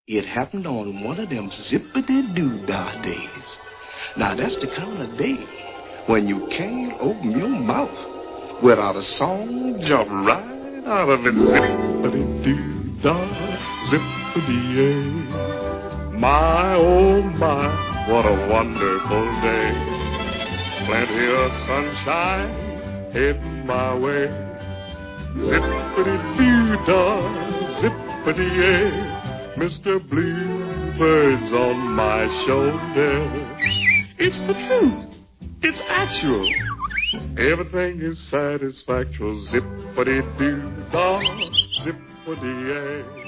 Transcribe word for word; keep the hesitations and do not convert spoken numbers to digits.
It happened on one of them zippity-doo-dah days. Now, that's the kind of day when you can't open your mouth without a song jump right out of it. Zippity-doo-dah, zippity-yay. My, oh my, what a wonderful day. Plenty of sunshine heading my way. Zippity-doo-dah, zippity-yay. Mister Bluebird's on my shoulder. It's the truth. It's actual. Everything is satisfactory. Zippity-doo-dah, zippity-yay.